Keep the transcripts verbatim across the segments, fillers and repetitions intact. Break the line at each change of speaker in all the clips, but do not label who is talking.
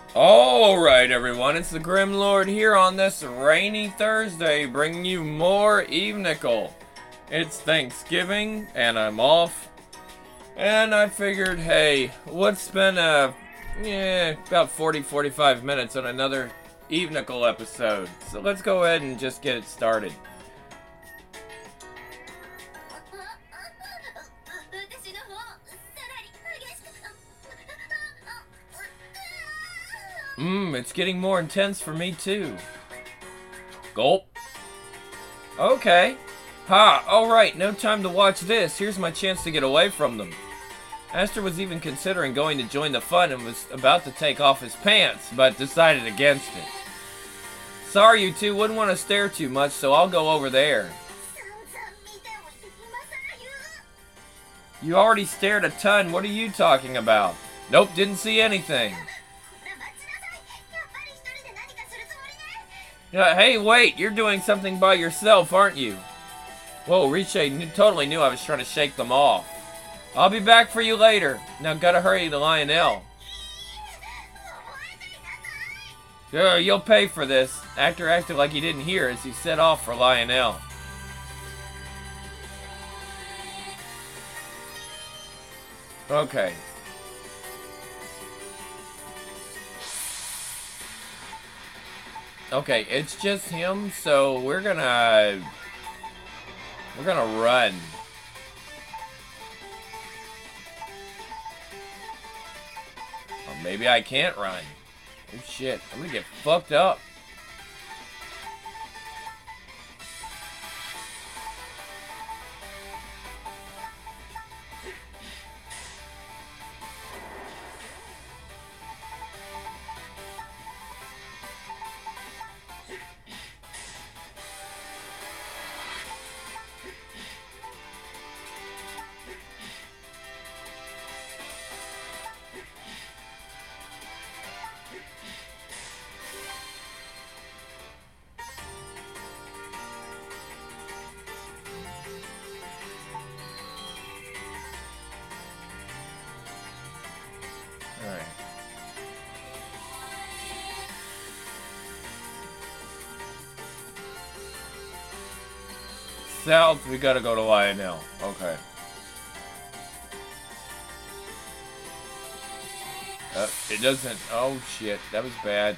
Alright everyone, it's the Grim Lord here on this rainy Thursday, bringing you more Evenical. It's Thanksgiving, and I'm off, and I figured, hey, let's spend, uh, yeah, about forty to forty-five minutes on another Evenical episode. So let's go ahead and just get it started. Mmm, it's getting more intense for me too. Gulp. Okay. Ha, alright, no time to watch this. Here's my chance to get away from them. Aster was even considering going to join the fun and was about to take off his pants, but decided against it. Sorry, you two wouldn't want to stare too much, so I'll go over there. You already stared a ton, what are you talking about? Nope, didn't see anything. Uh, hey, wait, you're doing something by yourself, aren't you? Whoa, Riche knew, totally knew I was trying to shake them off. I'll be back for you later. Now gotta hurry to Lionel. Uh, you'll pay for this. Actor acted like he didn't hear as he set off for Lionel. Okay. Okay, it's just him, so we're gonna... We're gonna run. Or maybe I can't run. Oh shit, I'm gonna get fucked up. Alright. South, we gotta go to Lionel. Okay. Uh, it doesn't... Oh shit, that was bad.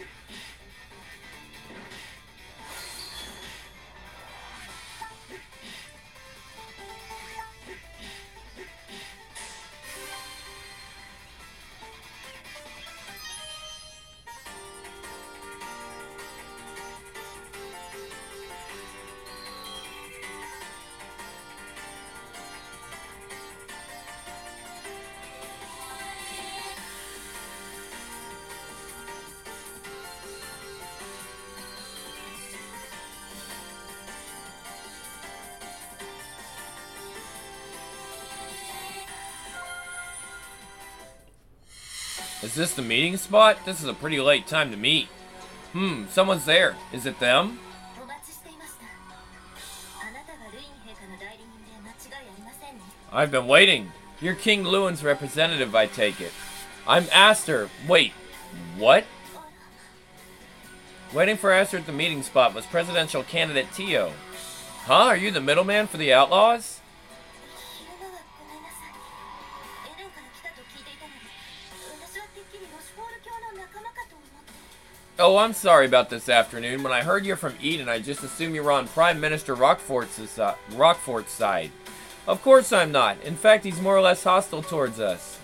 Is this the meeting spot? This is a pretty late time to meet. Hmm, someone's there. Is it them? I've been waiting. You're King Lewin's representative, I take it. I'm Aster. Wait, what? Waiting for Aster at the meeting spot was presidential candidate Tio. Huh? Are you the middleman for the Outlaws? Oh, I'm sorry about this afternoon. When I heard you're from Eden, I just assumed you were on Prime Minister Rockfort's, uh, Rockfort's side. Of course I'm not. In fact, he's more or less hostile towards us.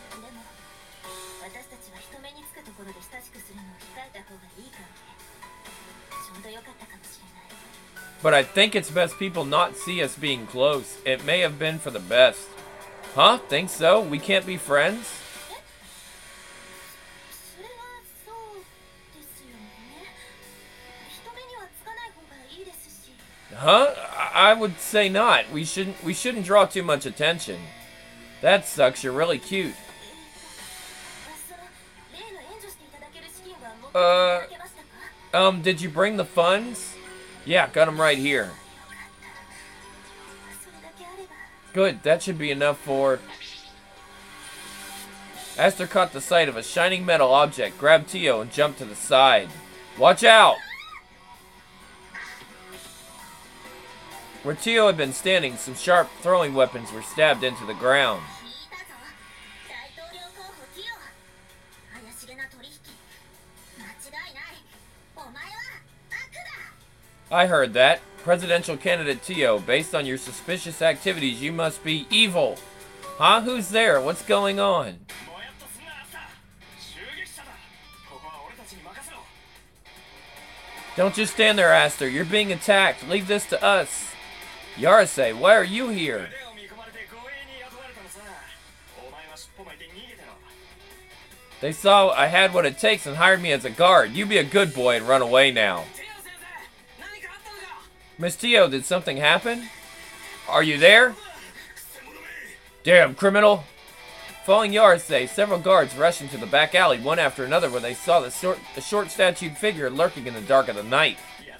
But I think it's best people not see us being close. It may have been for the best. Huh? Think so? We can't be friends? Huh? I would say not. We shouldn't we shouldn't draw too much attention. That sucks. You're really cute. Uh, um, did you bring the funds? Yeah, got them right here. Good, that should be enough for... Aster caught the sight of a shining metal object, grabbed Tio, and jumped to the side. Watch out! Where Tio had been standing, some sharp throwing weapons were stabbed into the ground. I heard that. Presidential candidate Tio, based on your suspicious activities, you must be evil. Huh? Who's there? What's going on? Don't just stand there, Aster. You're being attacked. Leave this to us. Yarase, why are you here? They saw I had what it takes and hired me as a guard. You be a good boy and run away now. Miss Tio, did something happen? Are you there? Damn criminal! Following Yarase, several guards rushed into the back alley, one after another, where they saw the short, the short-statued figure lurking in the dark of the night.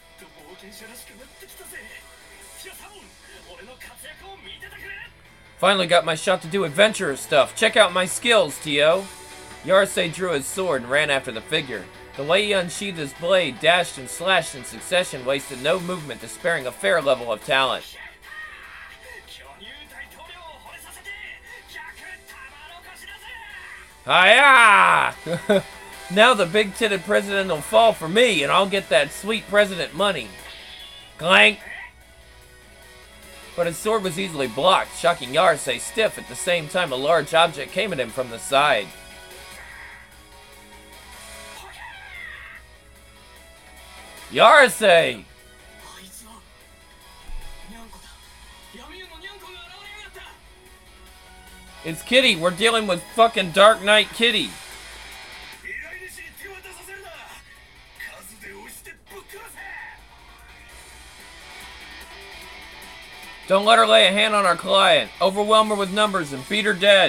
Finally got my shot to do adventurous stuff. Check out my skills, Tio. Yarase drew his sword and ran after the figure. The way he unsheathed his blade, dashed and slashed in succession, wasted no movement, displaying a fair level of talent. Hiya! Now the big-titted president will fall for me, and I'll get that sweet president money. Clank! But his sword was easily blocked, shocking Yarase stiff at the same time a large object came at him from the side. Yarase! It's Kitty. We're dealing with fucking Dark Knight Kitty. Don't let her lay a hand on our client. Overwhelm her with numbers and beat her dead.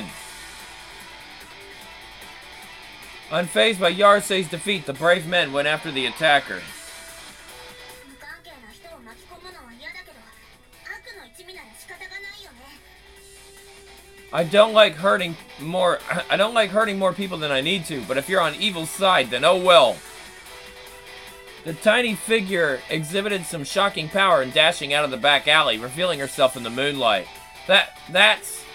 Unfazed by Yarase's defeat, the brave men went after the attacker. I don't like hurting more I don't like hurting more people than I need to, but if you're on evil's side, then oh well. The tiny figure exhibited some shocking power in dashing out of the back alley, revealing herself in the moonlight. That that's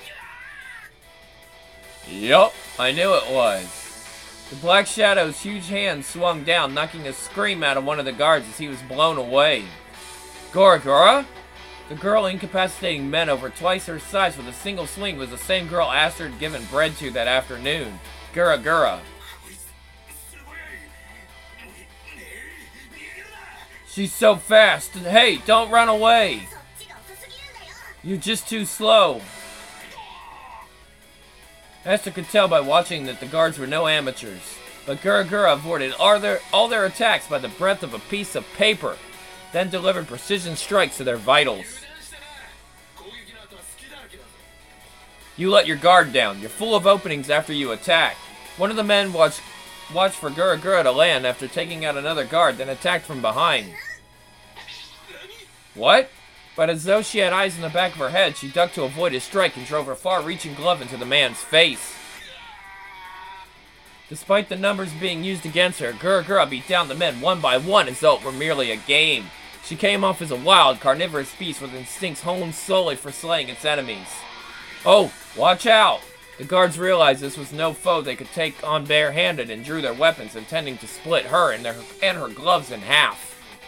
Yup, I knew it was. The Black Shadow's huge hand swung down, knocking a scream out of one of the guards as he was blown away. Gora Gora? The girl incapacitating men over twice her size with a single swing was the same girl Aster had given bread to that afternoon. Gura Gura. She's so fast. Hey, don't run away. You're just too slow. Aster could tell by watching that the guards were no amateurs, but Gura Gura avoided all their, all their attacks by the breadth of a piece of paper, then delivered precision strikes to their vitals. You let your guard down. You're full of openings after you attack. One of the men watched, watched for Gura Gura to land after taking out another guard, then attacked from behind. What? But as though she had eyes in the back of her head, she ducked to avoid his strike and drove her far-reaching glove into the man's face. Despite the numbers being used against her, Gura Gura beat down the men one by one as though it were merely a game. She came off as a wild, carnivorous beast with instincts honed solely for slaying its enemies. Oh, watch out! The guards realized this was no foe they could take on barehanded and drew their weapons, intending to split her and, their, and her gloves in half.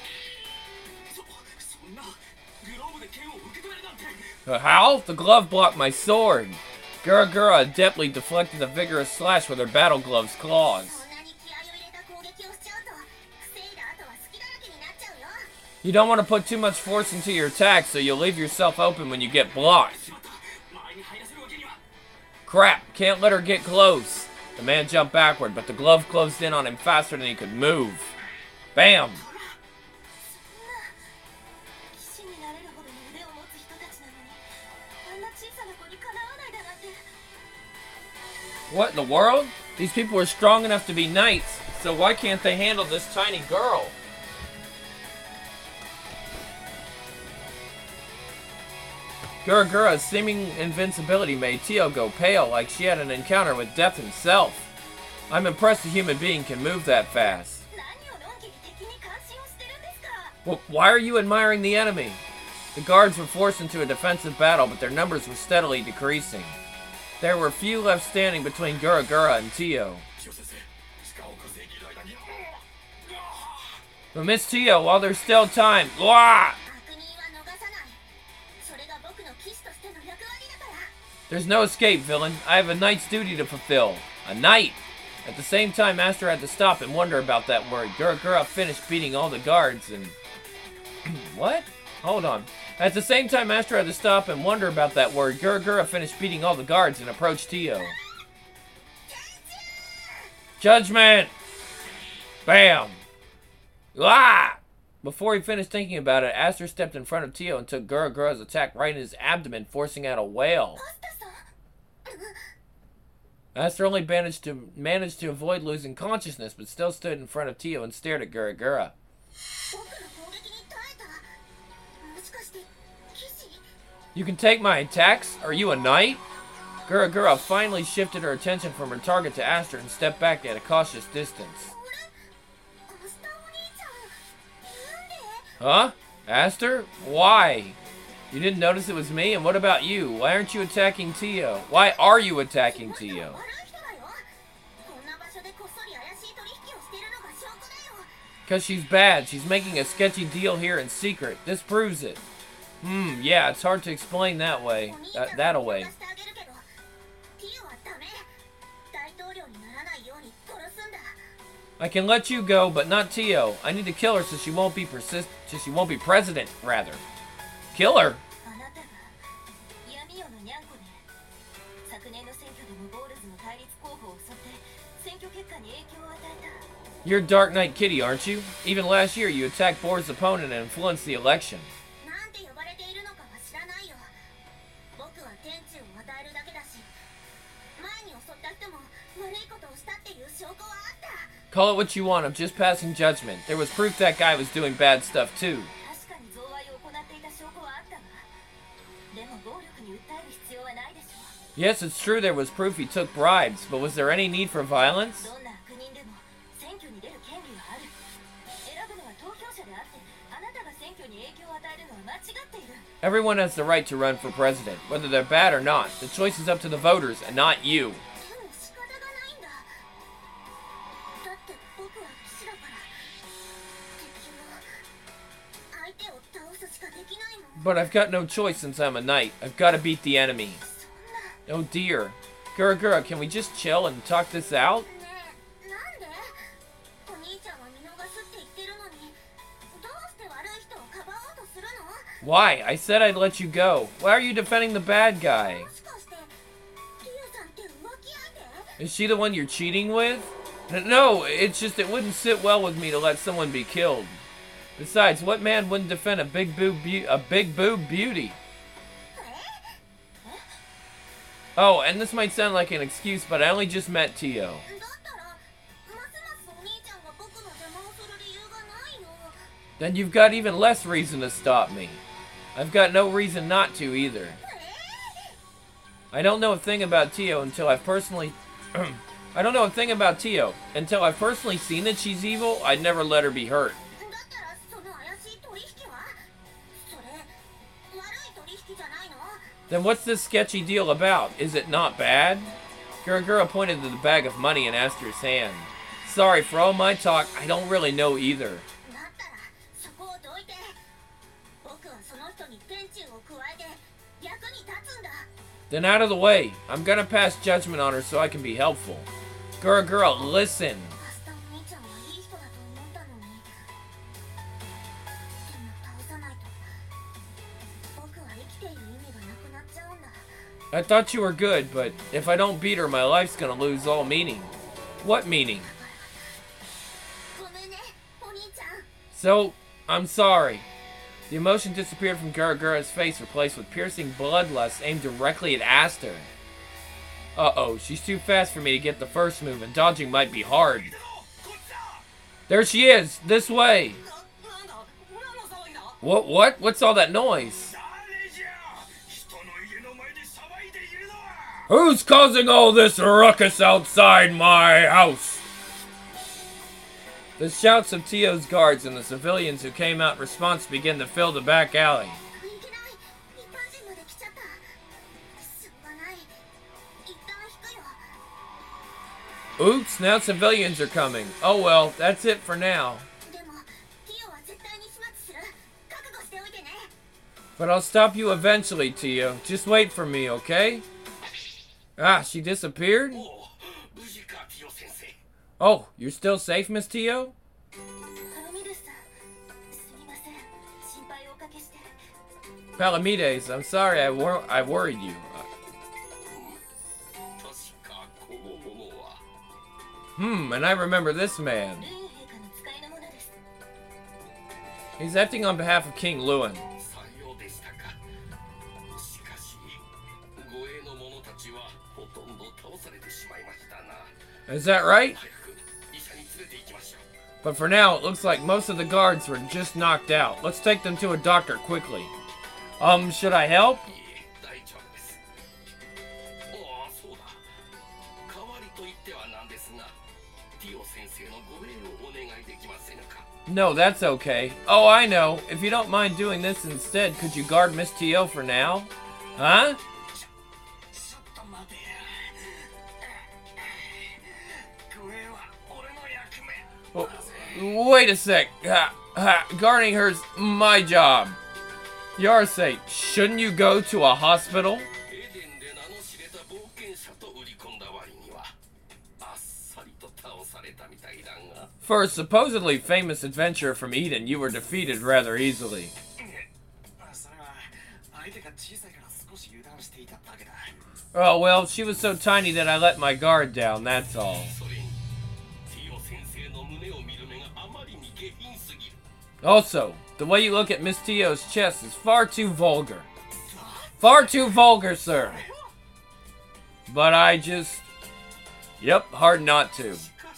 How? The glove blocked my sword. Gura Gura adeptly deflected a vigorous slash with her battle glove's claws. You don't want to put too much force into your attack, so you'll leave yourself open when you get blocked. Crap, can't let her get close. The man jumped backward, but the glove closed in on him faster than he could move. Bam! What in the world? These people are strong enough to be knights, so why can't they handle this tiny girl? Guragura's seeming invincibility made Tio go pale like she had an encounter with death himself. I'm impressed a human being can move that fast. Well, why are you admiring the enemy? The guards were forced into a defensive battle, but their numbers were steadily decreasing. There were few left standing between Guragura and Tio. But Miss Tio, while there's still time, Wah! There's no escape, villain. I have a knight's duty to fulfill. A knight! At the same time, Master had to stop and wonder about that word. Guragura finished beating all the guards and... What? Hold on. At the same time, Master had to stop and wonder about that word. Guragura finished beating all the guards and approached Tio. Judgment! Bam! Ah! Before he finished thinking about it, Aster stepped in front of Tio and took Guragura's attack right in his abdomen, forcing out a wail. Aster only managed to manage to avoid losing consciousness, but still stood in front of Tio and stared at Guragura. You can take my attacks? Are you a knight? Guragura finally shifted her attention from her target to Aster and stepped back at a cautious distance. Huh? Aster? Why? You didn't notice it was me? And what about you? Why aren't you attacking Tio? Why are you attacking Tio? Because she's bad. She's making a sketchy deal here in secret. This proves it. Hmm, yeah, it's hard to explain that way. Uh, that away. I can let you go, but not Tio. I need to kill her so she won't be persist so she won't be president, rather. Kill her? You're Dark Knight Kitty, aren't you? Even last year, you attacked Boar's opponent and influenced the election. Call it what you want, I'm just passing judgment. There was proof that guy was doing bad stuff too. Yes, it's true there was proof he took bribes, but was there any need for violence? Everyone has the right to run for president, whether they're bad or not. The choice is up to the voters and not you. But I've got no choice since I'm a knight. I've got to beat the enemy. Oh dear. Guragura, can we just chill and talk this out? Why? I said I'd let you go. Why are you defending the bad guy? Is she the one you're cheating with? No, it's just it wouldn't sit well with me to let someone be killed. Besides, what man wouldn't defend a big boob a big boob beauty? Oh, and this might sound like an excuse, but I only just met Tio. Then you've got even less reason to stop me. I've got no reason not to either. I don't know a thing about Tio until I've personally I don't know a thing about Tio. Until I've personally seen that she's evil, I'd never let her be hurt. Then what's this sketchy deal about? Is it not bad? Guragura pointed to the bag of money in Aster's hand. Sorry, for all my talk, I don't really know either. Then out of the way. I'm gonna pass judgment on her so I can be helpful. Guragura, listen. I thought you were good, but if I don't beat her, my life's gonna lose all meaning. What meaning? So, I'm sorry. The emotion disappeared from Guragura's face, replaced with piercing bloodlust aimed directly at Aster. Uh-oh, she's too fast for me to get the first move, and dodging might be hard. There she is! This way! What? What? What's all that noise? Who's causing all this ruckus outside my house? The shouts of Tio's guards and the civilians who came out in response began to fill the back alley. Oops, now civilians are coming. Oh well, that's it for now. But I'll stop you eventually, Tio. Just wait for me, okay? Ah, she disappeared? Oh, you're still safe, Miss Tio? Palamedes, I'm sorry I, wor I worried you. Hmm, and I remember this man. He's acting on behalf of King Lewin. Is that right? But for now, it looks like most of the guards were just knocked out. Let's take them to a doctor quickly. Um, should I help? No, that's okay. Oh, I know. If you don't mind doing this instead, could you guard Miss Tio for now? Huh? Oh, wait a sec. Ha, ha, guarding her's my job. Yarse, shouldn't you go to a hospital? For a supposedly famous adventurer from Eden, you were defeated rather easily. Oh, well, she was so tiny that I let my guard down, that's all. Also, the way you look at Miss Tio's chest is far too vulgar. Far too vulgar, sir. But I just... Yep, hard not to.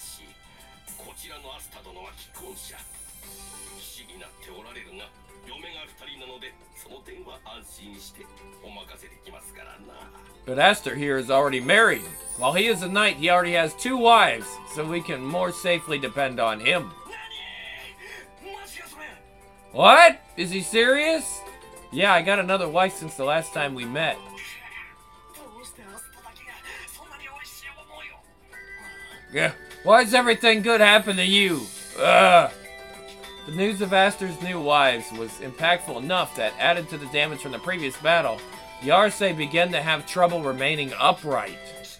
But Aster here is already married. While he is a knight, he already has two wives, so we can more safely depend on him. What? Is he serious? Yeah, I got another wife since the last time we met. Yeah. Why does everything good happen to you? Ugh. The news of Aster's new wives was impactful enough that, added to the damage from the previous battle, Yarse began to have trouble remaining upright.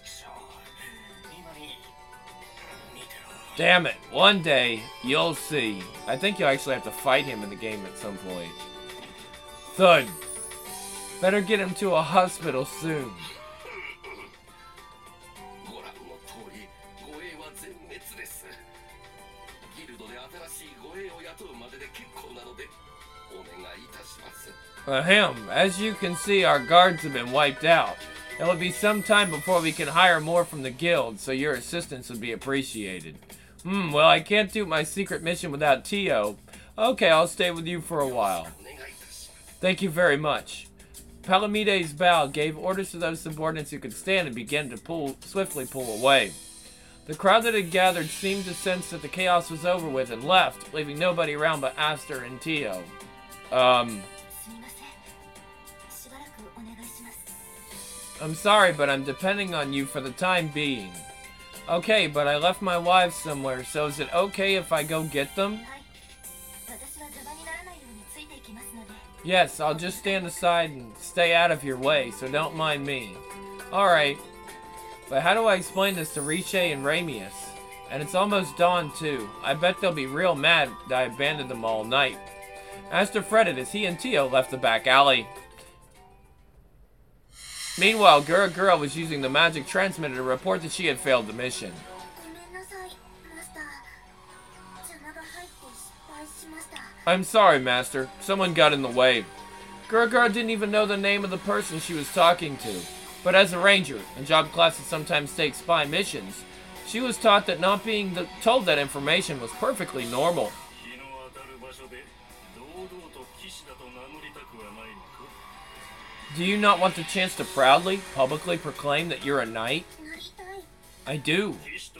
Damn it, one day, you'll see. I think you'll actually have to fight him in the game at some point. Thud. Better get him to a hospital soon. Ahem, as you can see, our guards have been wiped out. It will be some time before we can hire more from the guild, so your assistance would be appreciated. Hmm, well, I can't do my secret mission without Tio. Okay, I'll stay with you for a while. Thank you very much. Palamedes bowed, gave orders to those subordinates who could stand, and began to pull, swiftly pull away. The crowd that had gathered seemed to sense that the chaos was over with and left, leaving nobody around but Aster and Tio. Um... I'm sorry, but I'm depending on you for the time being. Okay, but I left my wives somewhere, so is it okay if I go get them? Yes, I'll just stand aside and stay out of your way, so don't mind me. Alright. But how do I explain this to Riche and Ramius? And it's almost dawn, too. I bet they'll be real mad that I abandoned them all night. Aster fretted as he and Tio left the back alley. Meanwhile, Gura-Gura was using the magic transmitter to report that she had failed the mission. I'm sorry, Master. Someone got in the way. Gura-Gura didn't even know the name of the person she was talking to. But as a ranger, and job classes sometimes take spy missions, she was taught that not being the told that information was perfectly normal. Do you not want the chance to proudly, publicly proclaim that you're a knight? I do.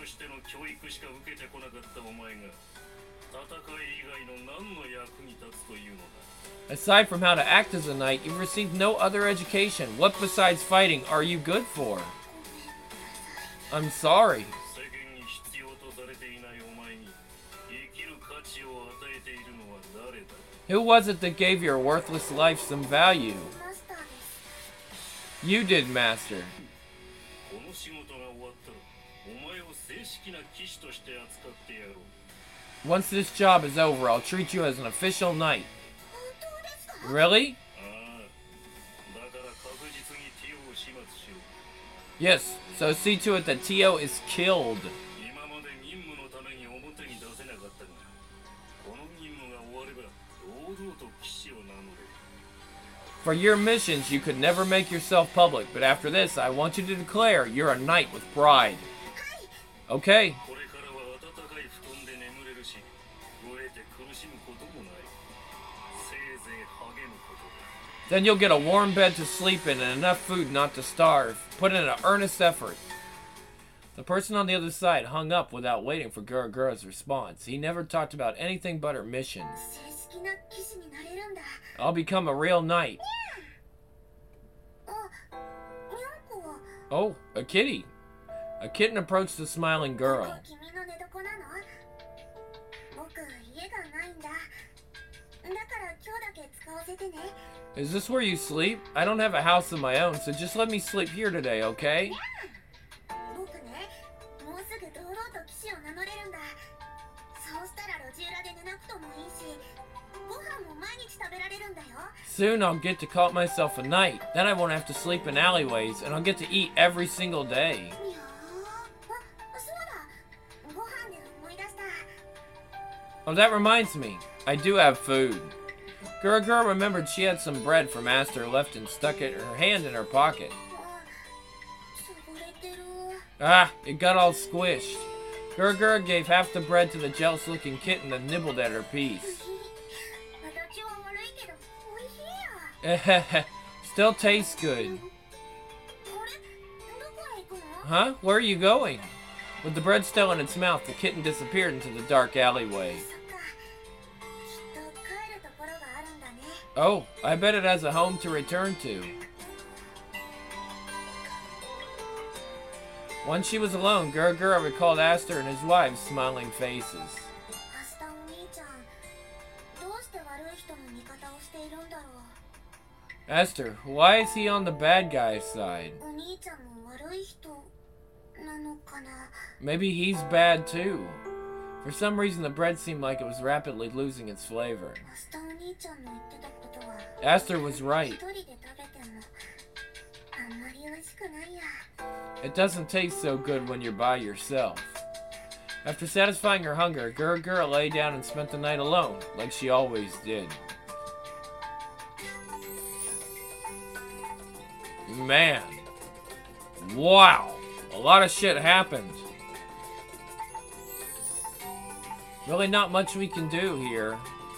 Aside from how to act as a knight, you've received no other education. What besides fighting are you good for? I'm sorry. Who was it that gave your worthless life some value? You did, Master. Once this job is over, I'll treat you as an official knight. Really? Yes, so see to it that Tio is killed. For your missions, you could never make yourself public, but after this, I want you to declare you're a knight with pride. Okay. Then you'll get a warm bed to sleep in and enough food not to starve. Put in an earnest effort. The person on the other side hung up without waiting for Guragura's response. He never talked about anything but her mission. I'll become a real knight. Oh, a kitty. A kitten approached the smiling girl. Is this where you sleep? I don't have a house of my own, so just let me sleep here today, okay? Soon I'll get to call myself a knight. Then I won't have to sleep in alleyways, and I'll get to eat every single day. Oh, that reminds me. I do have food. Guragura remembered she had some bread for Master left and stuck it her hand in her pocket. Ah, it got all squished. Guragura gave half the bread to the jealous-looking kitten and nibbled at her piece. Still tastes good. Huh? Where are you going? With the bread still in its mouth, the kitten disappeared into the dark alleyway. Oh, I bet it has a home to return to. Once she was alone, Guragura recalled Aster and his wife's smiling faces. Aster, why is he on the bad guy's side? Maybe he's bad too. For some reason, the bread seemed like it was rapidly losing its flavor. Aster was right. It doesn't taste so good when you're by yourself. After satisfying her hunger, Guragura lay down and spent the night alone, like she always did. Man. Wow. A lot of shit happened. Really not much we can do here.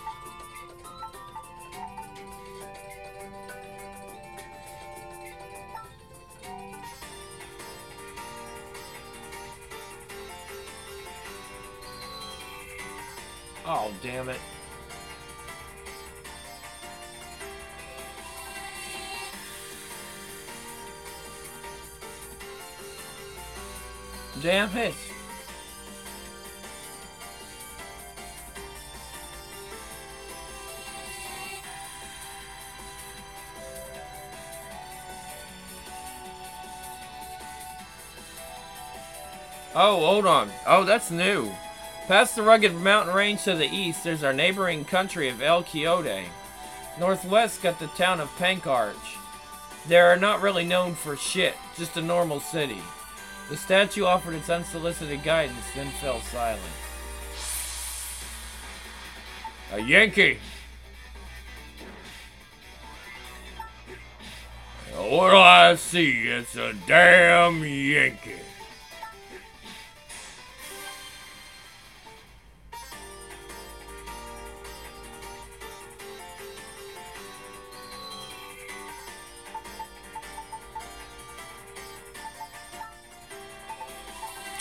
Oh, damn it. Damn it. Oh, hold on. Oh, that's new. Past the rugged mountain range to the east, there's our neighboring country of El Quixote. Northwest got the town of Pankarch. They're not really known for shit, just a normal city. The statue offered its unsolicited guidance, then fell silent. A Yankee! What do I see? It's a damn Yankee.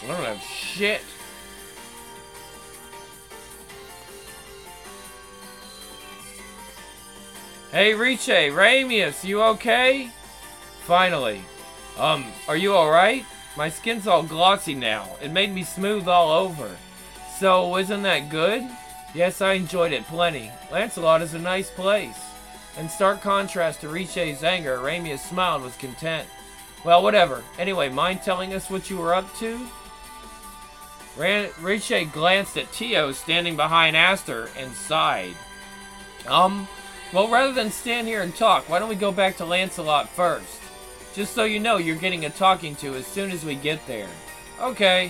I don't have shit. Hey, Riche, Ramius, you okay? Finally. Um, are you alright? My skin's all glossy now. It made me smooth all over. So, isn't that good? Yes, I enjoyed it plenty. Lancelot is a nice place. In stark contrast to Riche's anger, Ramius smiled and was content. Well, whatever. Anyway, mind telling us what you were up to? Ran Riche glanced at Tio standing behind Aster and sighed. Um, well, rather than stand here and talk, why don't we go back to Lancelot first? Just so you know, you're getting a talking to as soon as we get there. Okay.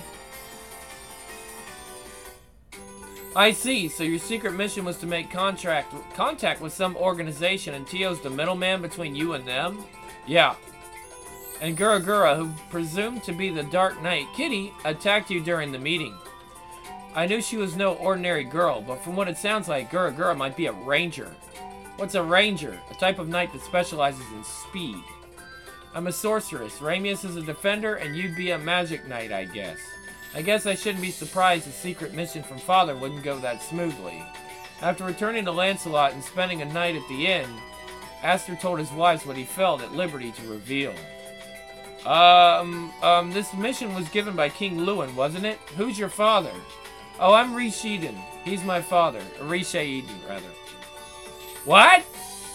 I see, so your secret mission was to make contract, contact with some organization and Tio's the middleman between you and them? Yeah. And Gura Gura, who presumed to be the Dark Knight Kitty, attacked you during the meeting. I knew she was no ordinary girl, but from what it sounds like, Gura Gura might be a ranger. What's a ranger? A type of knight that specializes in speed. I'm a sorceress. Ramius is a defender, and you'd be a magic knight, I guess. I guess I shouldn't be surprised the secret mission from Father wouldn't go that smoothly. After returning to Lancelot and spending a night at the inn, Aster told his wives what he felt at liberty to reveal. Um, um, this mission was given by King Lewin, wasn't it? Who's your father? Oh, I'm Riche Eden. He's my father. Riche Eden, rather. What?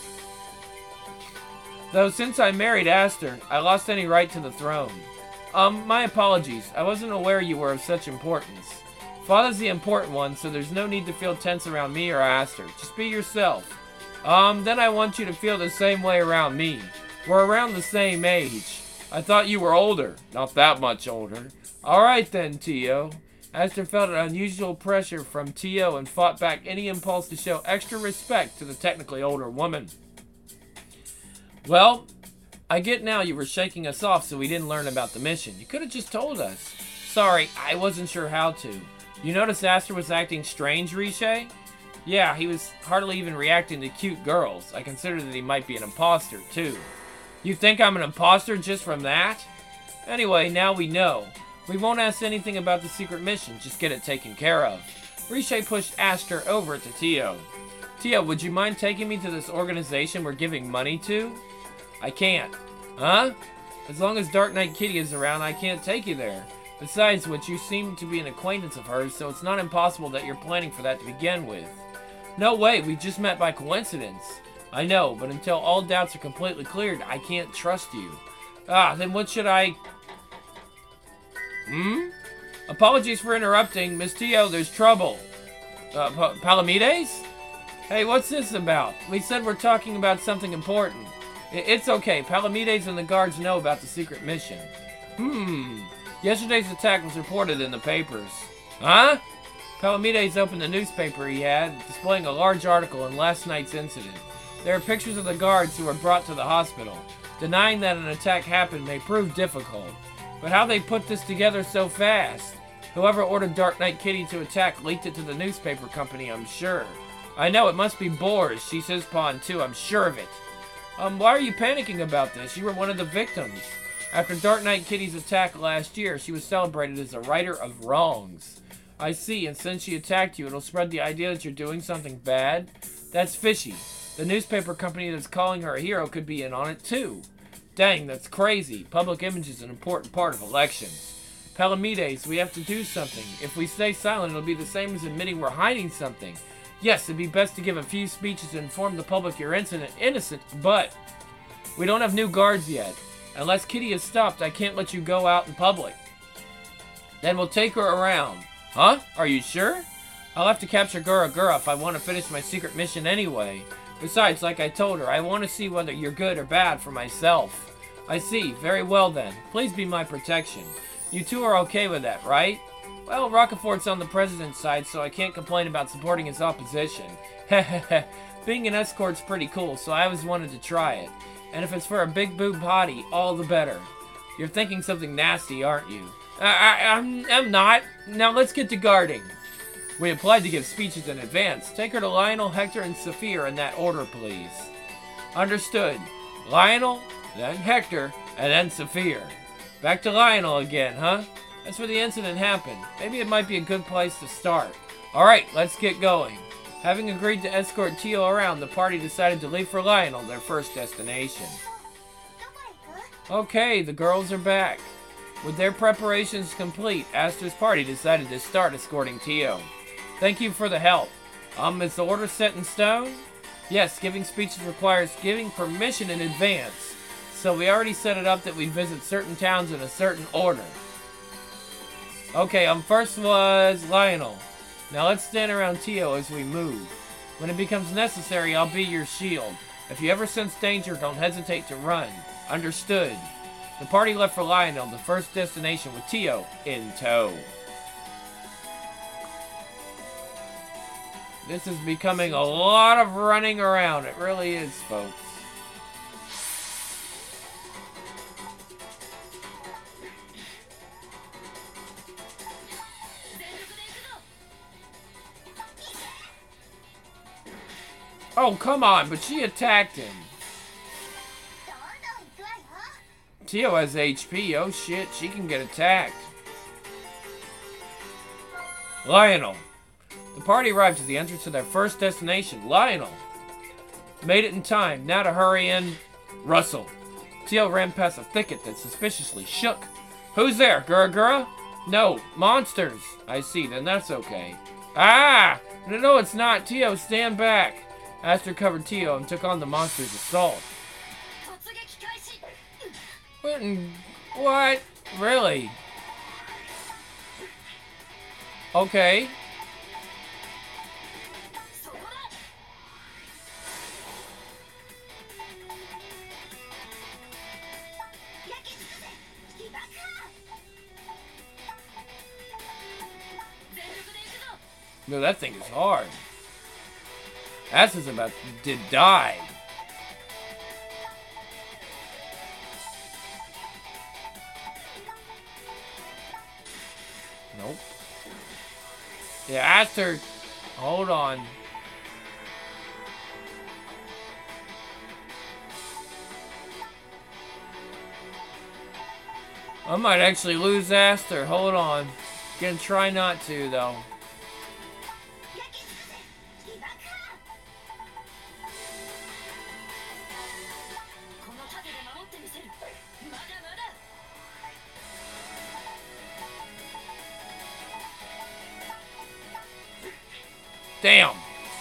Though since I married Aster, I lost any right to the throne. Um, my apologies. I wasn't aware you were of such importance. Father's the important one, so there's no need to feel tense around me or Aster. Just be yourself. Um, then I want you to feel the same way around me. We're around the same age. I thought you were older. Not that much older. Alright then, Tio. Aster felt an unusual pressure from Tio and fought back any impulse to show extra respect to the technically older woman. Well, I get now you were shaking us off so we didn't learn about the mission. You could have just told us. Sorry, I wasn't sure how to. You noticed Aster was acting strange, Riche? Yeah, he was hardly even reacting to cute girls. I consider that he might be an imposter, too. You think I'm an imposter just from that? Anyway, now we know. We won't ask anything about the secret mission, just get it taken care of. Riche pushed Aster over to Tio. Tio, would you mind taking me to this organization we're giving money to? I can't. Huh? As long as Dark Knight Kitty is around, I can't take you there. Besides which, you seem to be an acquaintance of hers, so it's not impossible that you're planning for that to begin with. No way, we just met by coincidence. I know, but until all doubts are completely cleared, I can't trust you. Ah, then what should I... Hmm? Apologies for interrupting. Miss Tio, there's trouble. Uh, pa Palamedes? Hey, what's this about? We said we're talking about something important. I it's okay. Palamedes and the guards know about the secret mission. Hmm. Yesterday's attack was reported in the papers. Huh? Palamedes opened the newspaper he had, displaying a large article on last night's incident. There are pictures of the guards who were brought to the hospital. Denying that an attack happened may prove difficult. But how they put this together so fast? Whoever ordered Dark Knight Kitty to attack leaked it to the newspaper company, I'm sure. I know, it must be Boris. She's his pawn too, I'm sure of it. Um, why are you panicking about this? You were one of the victims. After Dark Knight Kitty's attack last year, she was celebrated as a righter of wrongs. I see, and since she attacked you, it'll spread the idea that you're doing something bad? That's fishy. The newspaper company that's calling her a hero could be in on it too. Dang, that's crazy. Public image is an important part of elections. Palamedes, we have to do something. If we stay silent, it'll be the same as admitting we're hiding something. Yes, it'd be best to give a few speeches to inform the public you're incident innocent, but we don't have new guards yet. Unless Kitty is stopped, I can't let you go out in public. Then we'll take her around. Huh? Are you sure? I'll have to capture Gura Gura if I want to finish my secret mission anyway. Besides, like I told her, I want to see whether you're good or bad for myself. I see. Very well then. Please be my protection. You two are okay with that, right? Well, Roquefort's on the president's side, so I can't complain about supporting his opposition. Heh Being an escort's pretty cool, so I always wanted to try it. And if it's for a big boob hottie, all the better. You're thinking something nasty, aren't you? I, I, I'm, I'm not. Now let's get to guarding. We applied to give speeches in advance. Take her to Lionel, Hector, and Saphir in that order, please. Understood. Lionel, then Hector, and then Saphir. Back to Lionel again, huh? That's where the incident happened. Maybe it might be a good place to start. Alright, let's get going. Having agreed to escort Tio around, the party decided to leave for Lionel, their first destination. Okay, the girls are back. With their preparations complete, Aster's party decided to start escorting Tio. Thank you for the help. Um, is the order set in stone? Yes, giving speeches requires giving permission in advance. So we already set it up that we visit certain towns in a certain order. Okay, um, first was Lionel. Now let's stand around Tio as we move. When it becomes necessary, I'll be your shield. If you ever sense danger, don't hesitate to run. Understood. The party left for Lionel, the first destination, with Tio in tow. This is becoming a lot of running around. It really is, folks. Oh, come on, but she attacked him. Tio has H P. Oh, shit, she can get attacked. Lionel. The party arrived at the entrance to their first destination, Lionel. Made it in time. Now to hurry in. Russell. Tio ran past a thicket that suspiciously shook. Who's there, Gura-Gura? No, monsters. I see, then that's okay. Ah! No, no, it's not. Tio, stand back. Aster covered Tio and took on the monster's assault. What? in- What? Really? Okay. No, that thing is hard. Aster's about to die. Nope. Yeah, Aster. Hold on. I might actually lose Aster. Hold on. Gonna try not to, though. Damn.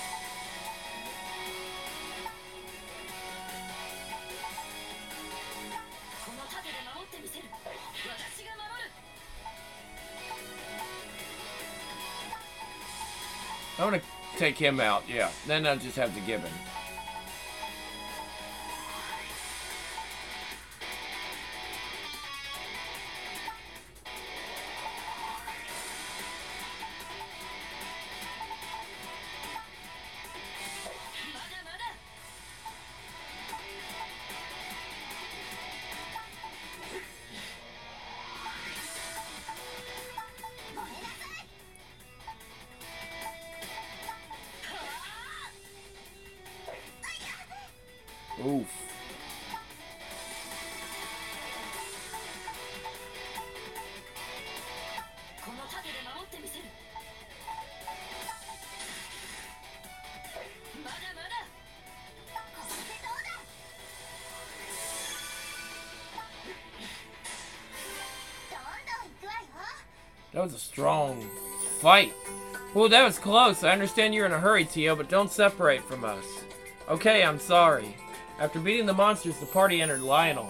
I'm gonna take him out, yeah. Then I'll just have to give him. Oof. That was a strong fight. Well, that was close. I understand you're in a hurry, Tio, but don't separate from us. Okay, I'm sorry. After beating the monsters, the party entered Lionel.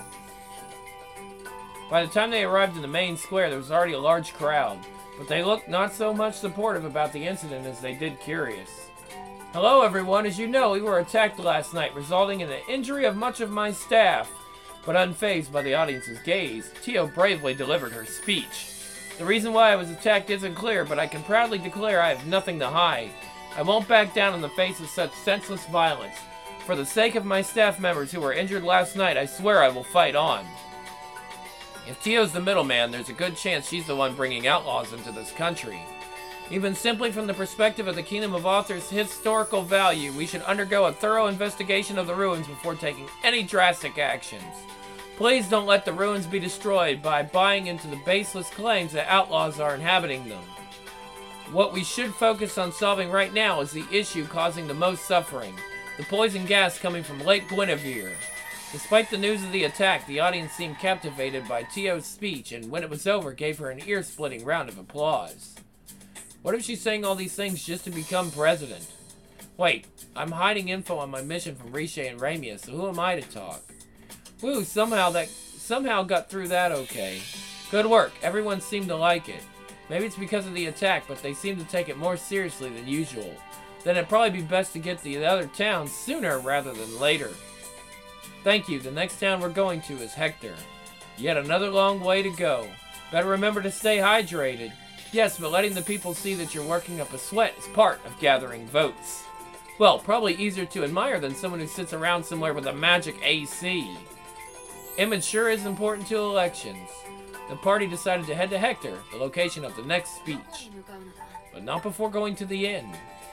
By the time they arrived in the main square, there was already a large crowd, but they looked not so much supportive about the incident as they did curious. Hello, everyone. As you know, we were attacked last night, resulting in the injury of much of my staff. But unfazed by the audience's gaze, Tio bravely delivered her speech. The reason why I was attacked isn't clear, but I can proudly declare I have nothing to hide. I won't back down in the face of such senseless violence. For the sake of my staff members who were injured last night, I swear I will fight on. If Tio's the middleman, there's a good chance she's the one bringing outlaws into this country. Even simply from the perspective of the Kingdom of Author's historical value, we should undergo a thorough investigation of the ruins before taking any drastic actions. Please don't let the ruins be destroyed by buying into the baseless claims that outlaws are inhabiting them. What we should focus on solving right now is the issue causing the most suffering, the poison gas coming from Lake Guinevere. Despite the news of the attack, the audience seemed captivated by Tio's speech, and when it was over, gave her an ear-splitting round of applause. What if she's saying all these things just to become president? Wait, I'm hiding info on my mission from Riche and Ramia, so who am I to talk? Woo, somehow that somehow got through that okay. Good work, everyone seemed to like it. Maybe it's because of the attack, but they seem to take it more seriously than usual. Then it'd probably be best to get to the other towns sooner rather than later. Thank you, the next town we're going to is Hector. Yet another long way to go. Better remember to stay hydrated. Yes, but letting the people see that you're working up a sweat is part of gathering votes. Well, probably easier to admire than someone who sits around somewhere with a magic A C. Image sure is important to elections. The party decided to head to Hector, the location of the next speech. But not before going to the inn.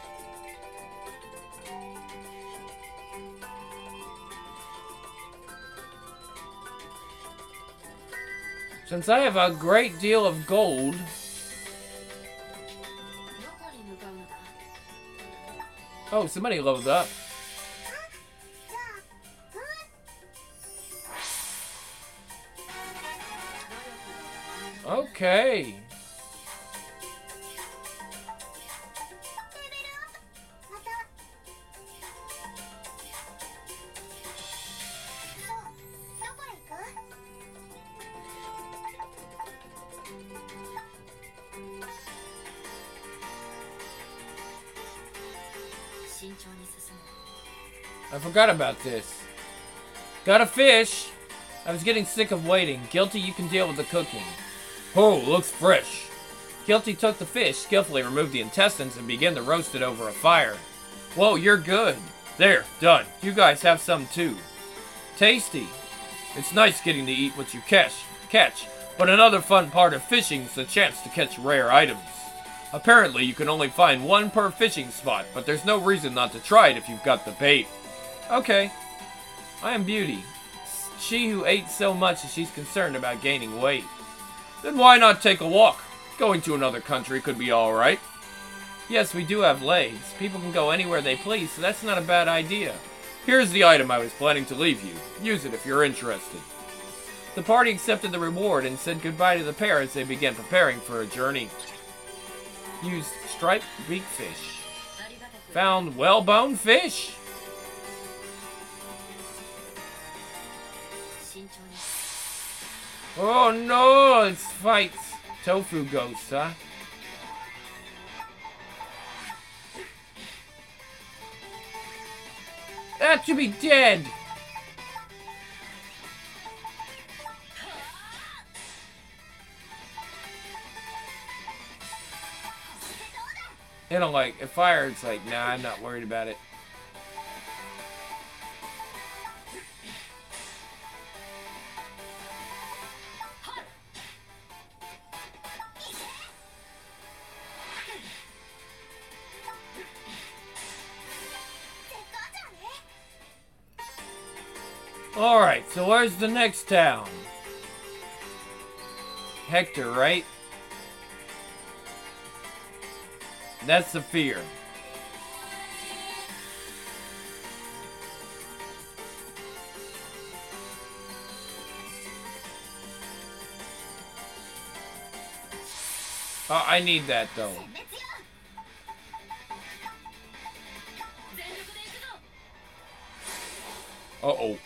Since I have a great deal of gold... Oh, somebody loaded up. Okay. I forgot about this. Got a fish. I was getting sick of waiting. Guilty, you can deal with the cooking. Oh, looks fresh. Guilty took the fish, skillfully removed the intestines, and began to roast it over a fire. Whoa, you're good. There, done. You guys have some too. Tasty. It's nice getting to eat what you catch, catch, but another fun part of fishing is the chance to catch rare items. Apparently, you can only find one per fishing spot, but there's no reason not to try it if you've got the bait. Okay. I am Beauty. She who ate so much as she's concerned about gaining weight. Then why not take a walk? Going to another country could be alright. Yes, we do have legs. People can go anywhere they please, so that's not a bad idea. Here's the item I was planning to leave you. Use it if you're interested. The party accepted the reward and said goodbye to the pair as they began preparing for a journey. Used striped beak fish. Found whalebone fish. Oh no, it's fights. Tofu ghosts, huh? That should be dead. They don't like, if fire, it's like, nah, I'm not worried about it. Alright, so where's the next town? Hector, right? That's the fear. Oh, I need that though. Uh-oh.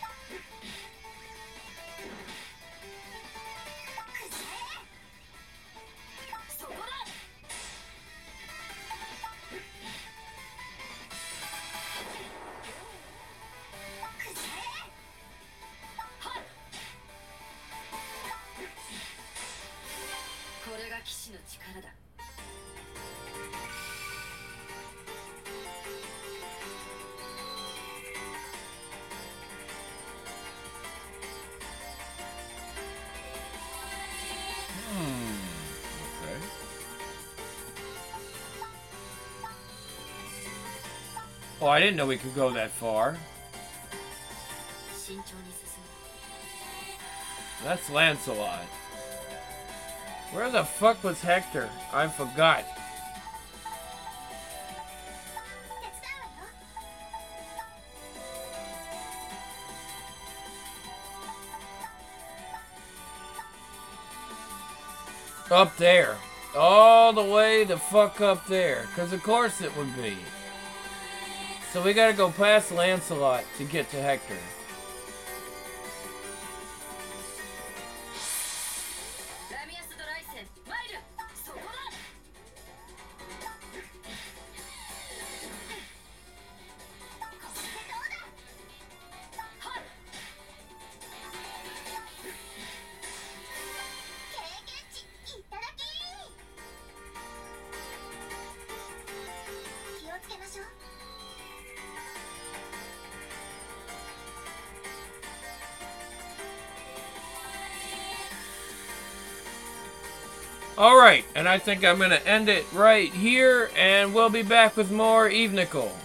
Oh, I didn't know we could go that far. That's Lancelot. Where the fuck was Hector? I forgot. Up there. All the way the fuck up there. Because of course it would be. So we gotta go past Lancelot to get to Hector. Alright, and I think I'm going to end it right here, and we'll be back with more Eve Nickel.